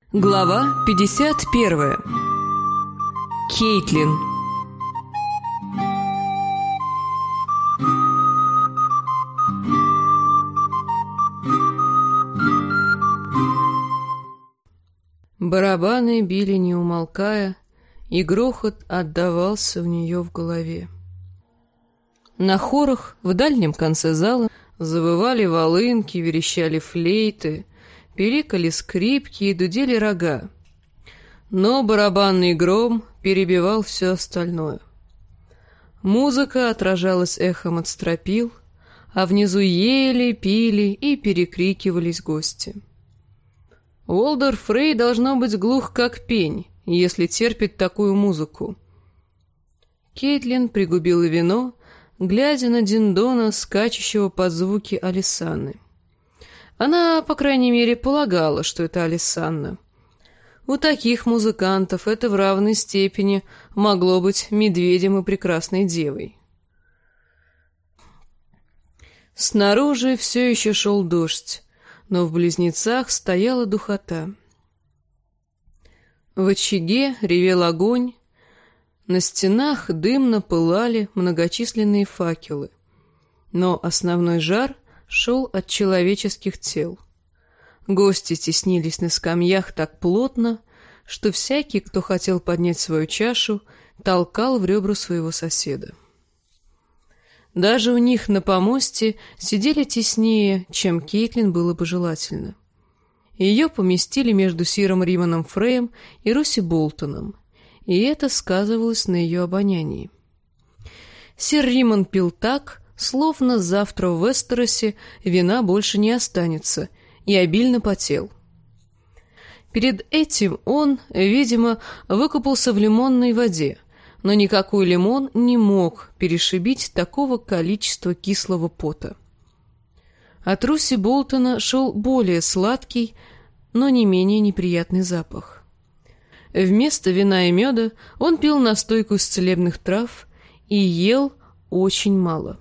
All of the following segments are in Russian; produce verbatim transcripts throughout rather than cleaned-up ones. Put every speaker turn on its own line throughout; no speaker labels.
Глава пятьдесят первая. Кейтлин. Барабаны били не умолкая, и грохот отдавался у нее в голове. На хорах в дальнем конце зала завывали волынки, верещали флейты, пиликали скрипки и дудели рога. Но барабанный гром перебивал все остальное. Музыка отражалась эхом от стропил, а внизу ели, пили и перекрикивались гости. Уолдер Фрей должно быть глух как пень, если терпит такую музыку. Кейтлин пригубила вино, глядя на Диндона, скачущего под звуки Алисанны. Она, по крайней мере, полагала, что это Алисанна. У таких музыкантов это в равной степени могло быть медведем и прекрасной девой. Снаружи все еще шел дождь, но в Близнецах стояла духота. В очаге ревел огонь, на стенах дымно пылали многочисленные факелы, но основной жар шел от человеческих тел. Гости теснились на скамьях так плотно, что всякий, кто хотел поднять свою чашу, толкал в ребра своего соседа. Даже у них на помосте сидели теснее, чем Кейтлин было бы желательно. Ее поместили между сиром Риманом Фреем и Руси Болтоном, и это сказывалось на ее обонянии. Сир Риман пил так, словно завтра в Вестеросе вина больше не останется, и обильно потел. Перед этим он, видимо, выкупался в лимонной воде, но никакой лимон не мог перешибить такого количества кислого пота. От Руси Болтона шел более сладкий, но не менее неприятный запах. Вместо вина и меда он пил настойку из целебных трав и ел очень мало.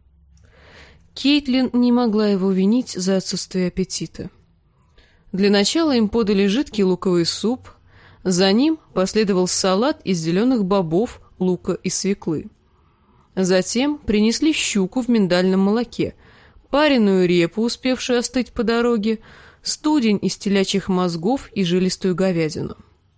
Кейтлин не могла его винить за отсутствие аппетита. Для начала им подали жидкий луковый суп, за ним последовал салат из зеленых бобов, лука и свеклы. Затем принесли щуку в миндальном молоке, пареную репу, успевшую остыть по дороге, студень из телячьих мозгов и жилистую говядину.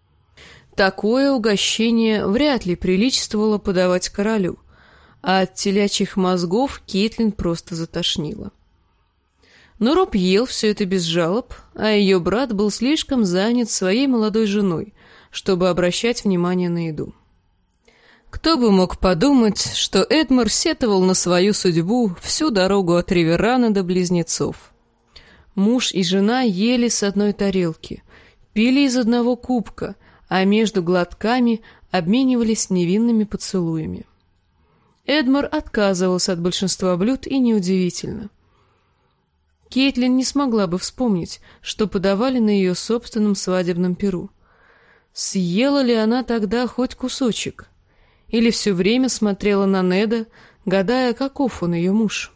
Такое угощение вряд ли приличествовало подавать королю, а от телячьих мозгов Кейтлин просто затошнило. Но Роб ел все это без жалоб, а ее брат был слишком занят своей молодой женой, чтобы обращать внимание на еду. Кто бы мог подумать, что Эдмар сетовал на свою судьбу всю дорогу от Риверана до Близнецов. Муж и жена ели с одной тарелки, пили из одного кубка, а между глотками обменивались невинными поцелуями. Эдмар отказывался от большинства блюд, и неудивительно. Кейтлин не смогла бы вспомнить, что подавали на ее собственном свадебном пиру. Съела ли она тогда хоть кусочек? Или все время смотрела на Неда, гадая, каков он ее муж?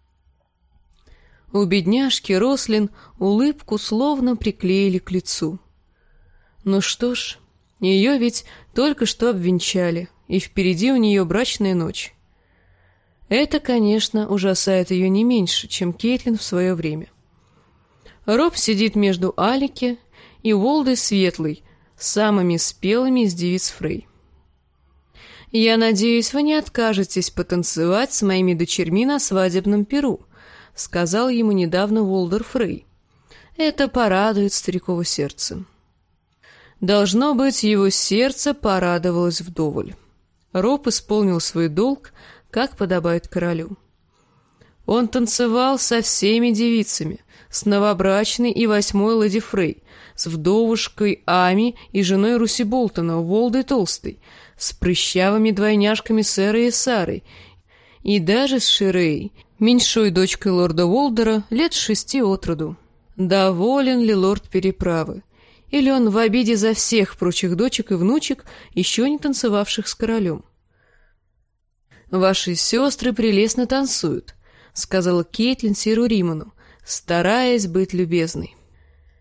У бедняжки Рослин улыбку словно приклеили к лицу. Ну что ж, ее ведь только что обвенчали, и впереди у нее брачная ночь. Это, конечно, ужасает ее не меньше, чем Кейтлин в свое время. Роб сидит между Алики и Уолдой Светлой, самыми спелыми из девиц Фрей. «Я надеюсь, вы не откажетесь потанцевать с моими дочерьми на свадебном пиру», сказал ему недавно Уолдер Фрей. «Это порадует стариково сердце». Должно быть, его сердце порадовалось вдоволь. Роб исполнил свой долг, как подобает королю. Он танцевал со всеми девицами, с новобрачной и восьмой леди Фрей, с вдовушкой Ами и женой Руси Болтона, Уолдой Толстой, с прыщавыми двойняшками Сэрой и Сарой, и даже с Ширей, меньшой дочкой лорда Уолдера, лет шести от роду. Доволен ли лорд переправы? Или он в обиде за всех прочих дочек и внучек, еще не танцевавших с королем? «Ваши сестры прелестно танцуют», — сказала Кейтлин сиру Риману, стараясь быть любезной.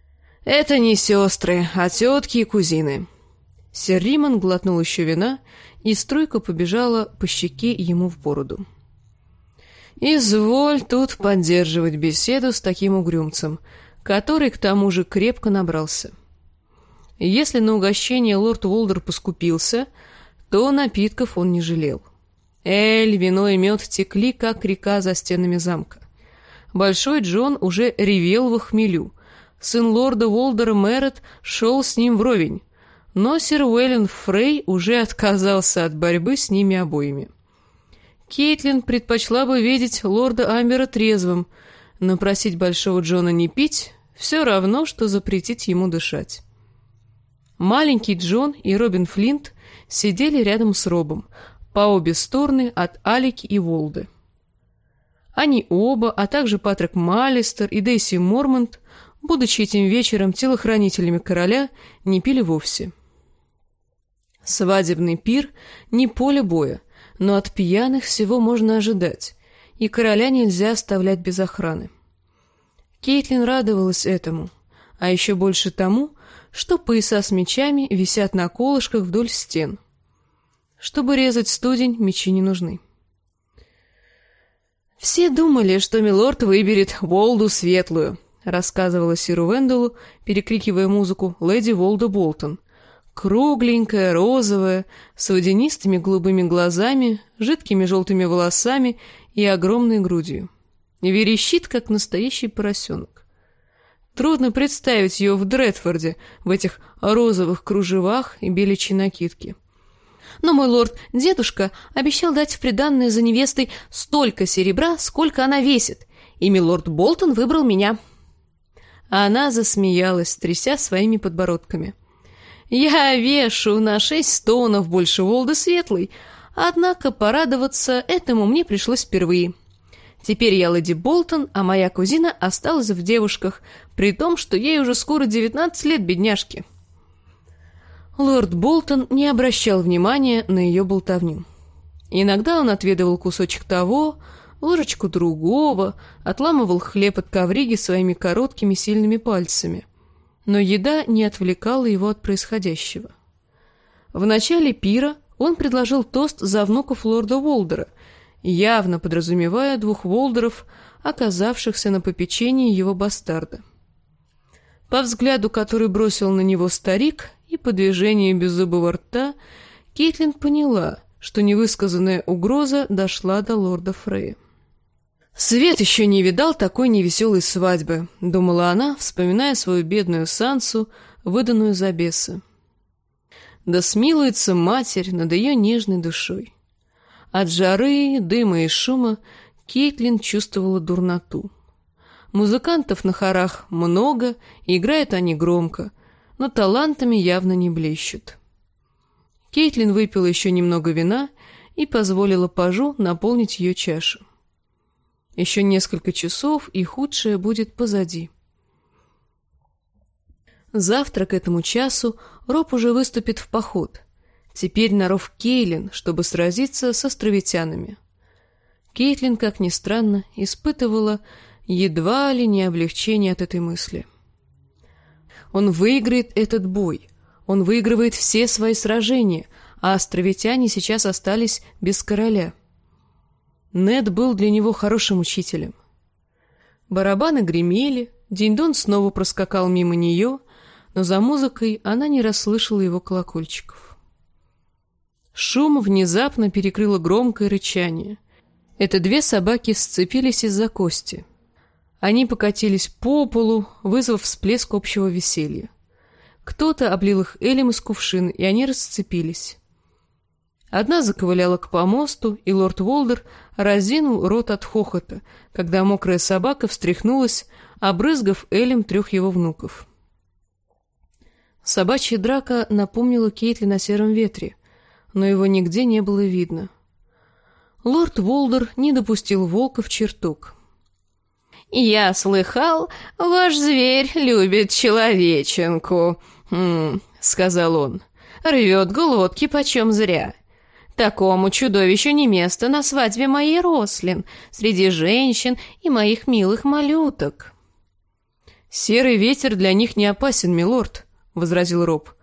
Это не сестры, а тетки и кузины». Сэр Римон глотнул еще вина, и струйка побежала по щеке ему в бороду. «Изволь тут поддерживать беседу с таким угрюмцем, который к тому же крепко набрался. Если на угощение лорд Уолдер поскупился, то напитков он не жалел. Эль, вино и мед текли, как река за стенами замка. Большой Джон уже ревел во хмелю. Сын лорда Уолдера Мэрет шел с ним вровень, но сэр Уэйлен Фрей уже отказался от борьбы с ними обоими. Кейтлин предпочла бы видеть лорда Амбера трезвым, но просить Большого Джона не пить все равно, что запретить ему дышать. Маленький Джон и Робин Флинт сидели рядом с Робом, по обе стороны от Алики и Волды. Они оба, а также Патрик Маллистер и Дейси Мормонт, будучи этим вечером телохранителями короля, не пили вовсе. Свадебный пир — не поле боя, но от пьяных всего можно ожидать, и короля нельзя оставлять без охраны. Кейтлин радовалась этому, а еще больше тому, что пояса с мечами висят на колышках вдоль стен. Чтобы резать студень, мечи не нужны. «Все думали, что милорд выберет Волду Светлую», — рассказывала сиру Венделу, перекрикивая музыку, леди Волда Болтон. Кругленькая, розовая, с водянистыми голубыми глазами, жидкими желтыми волосами и огромной грудью. Верещит, как настоящий поросенок. Трудно представить ее в Дредфорде, в этих розовых кружевах и беличьей накидке. «Но мой лорд, дедушка, обещал дать в приданное за невестой столько серебра, сколько она весит, и милорд Болтон выбрал меня». А она засмеялась, тряся своими подбородками. «Я вешу на шесть стоунов больше Волды Светлой, однако порадоваться этому мне пришлось впервые. Теперь я леди Болтон, а моя кузина осталась в девушках, при том, что ей уже скоро девятнадцать лет, бедняжки». Лорд Болтон не обращал внимания на ее болтовню. Иногда он отведывал кусочек того, ложечку другого, отламывал хлеб от ковриги своими короткими сильными пальцами. Но еда не отвлекала его от происходящего. В начале пира он предложил тост за внуков лорда Уолдера, явно подразумевая двух Уолдеров, оказавшихся на попечении его бастарда. По взгляду, который бросил на него старик, и по движению беззубого рта, Кейтлин поняла, что невысказанная угроза дошла до лорда Фрея. «Свет еще не видал такой невеселой свадьбы», — думала она, вспоминая свою бедную Сансу, выданную за беса. Да смилуется матерь над ее нежной душой. От жары, дыма и шума Кейтлин чувствовала дурноту. Музыкантов на хорах много, и играют они громко, но талантами явно не блещут. Кейтлин выпила еще немного вина и позволила пажу наполнить ее чашу. Еще несколько часов, и худшее будет позади. Завтра к этому часу Роб уже выступит в поход. Теперь на ров Кейлин, чтобы сразиться с островитянами. Кейтлин, как ни странно, испытывала едва ли не облегчение от этой мысли. Он выиграет этот бой. Он выигрывает все свои сражения, а островитяне сейчас остались без короля. Нед был для него хорошим учителем. Барабаны гремели, Динь-Дон снова проскакал мимо нее, но за музыкой она не расслышала его колокольчиков. Шум внезапно перекрыло громкое рычание. Это две собаки сцепились из-за кости. Они покатились по полу, вызвав всплеск общего веселья. Кто-то облил их элем из кувшина, и они расцепились. Одна заковыляла к помосту, и лорд Уолдер разинул рот от хохота, когда мокрая собака встряхнулась, обрызгав элем трех его внуков. Собачья драка напомнила Кейтлин о сером ветре, но его нигде не было видно. Лорд Уолдер не допустил волка в чертог. «Я слыхал, ваш зверь любит человеченку», хм, — сказал он, — «рвет глотки почем зря. Такому чудовищу не место на свадьбе моей Рослин, среди женщин и моих милых малюток». «Серый ветер для них не опасен, милорд», — возразил Роб.